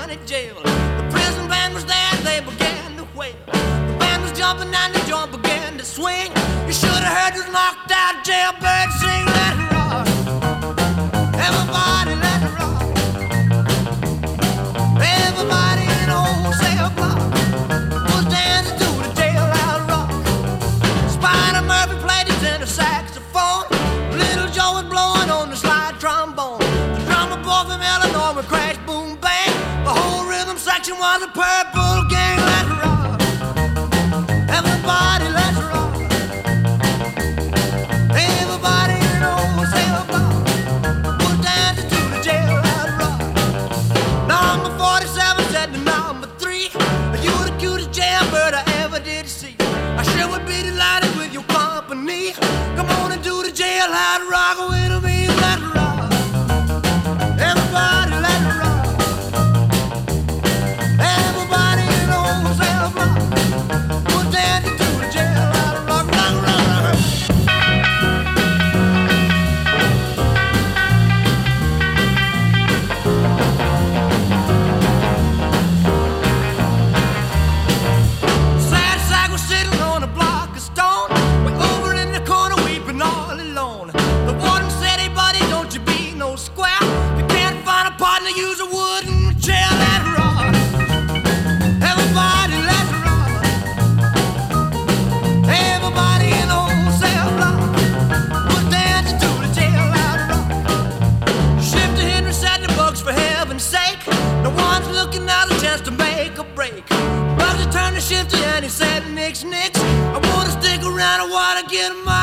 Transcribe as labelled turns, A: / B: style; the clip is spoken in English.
A: county jail. The prison band was there, they began to wail. The band was jumping and the joint began to swing. You should have heard this knocked out jailbird sing. Let it rock, everybody let it rock. Everybody in the whole cell block was dancing to the jailhouse rock. Spider Murphy played his tenor saxophone. Little Joe was blowing on the slide trombone. The drummer boy from Illinois would crash, boom, bang. The whole rhythm section was a purple gang. Let's rock, everybody, let's rock. Everybody in the whole cell block was dancing to the jailhouse rock. Number 47 said to number 3, you the cutest jailbird I ever did see. I sure would be delighted with your company. Come on and do the jailhouse rock with me. Let's rock, everybody, let's rock. Everybody in the whole cell block was dancing to the jailhouse rock. Rock, rock, rock. Sad sack was sitting on a block of stone, way over in the corner weeping all alone. The warden said, hey buddy, don't you be no square. If you can't find a partner, use a wooden chair. Let's rock, everybody, let's rock. Everybody in the whole cell block was dancing to the jailhouse rock. Shifter Henry said the books, for heaven's sake, no one's looking out a chance to make a break. Bugsy turned to Shifter and he said, nix, nix, I wanna stick around, I wanna get my